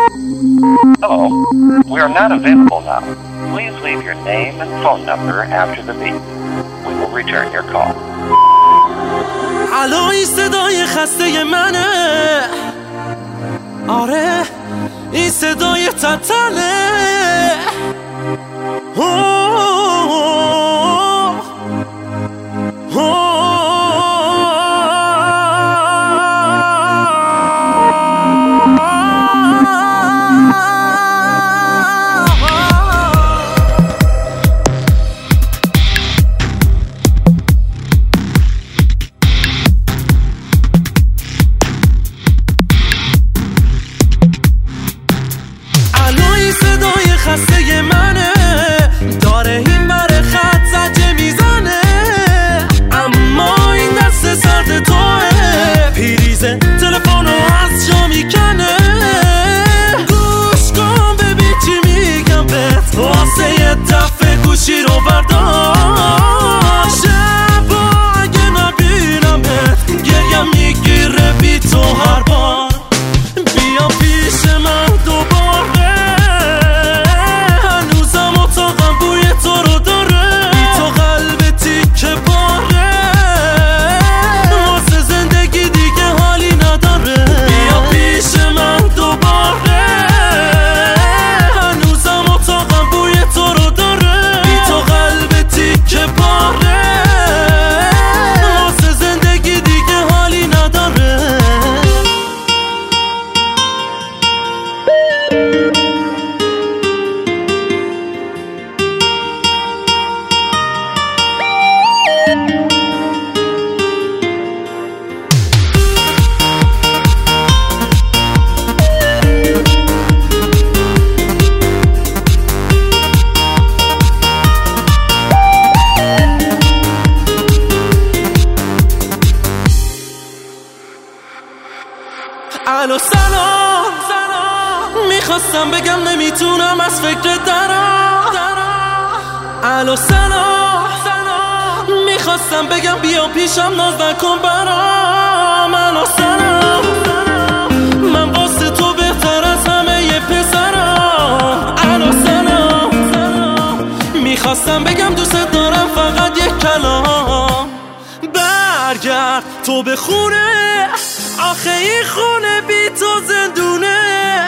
Hello, we are not available now. Please leave your name and phone number after the beep. We will return your call. الو این صدای خسته منه، آره این صدای تتله. خسته منه، داره این بره خط زجه میزنه، اما این دست سرد توه، پریزه تلفنو از جا میکنه. گوش کن ببین چی میگم بهت، واسه یه دفعه گوشی رو بردار. شبا اگه نبینم بهت گریم میگیره بی تو هر بار. بیا پیش من دوباره، الو سلام، میخواستم بگم نمیتونم از فکر درم. الو سلام، میخواستم بگم بیا پیشم ناز نکن برام. الو سلام، من واسه تو بهتر از همه ی پسرم. الو سلام، میخواستم بگم دوست دارم فقط یک کلام. برگرد تو به خونه، آخه این خونه بی تو زندونه.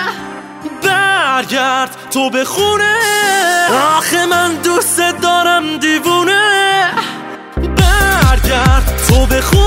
برگرد تو به خونه، آخه من دوست دارم دیوونه. برگرد تو به خونه.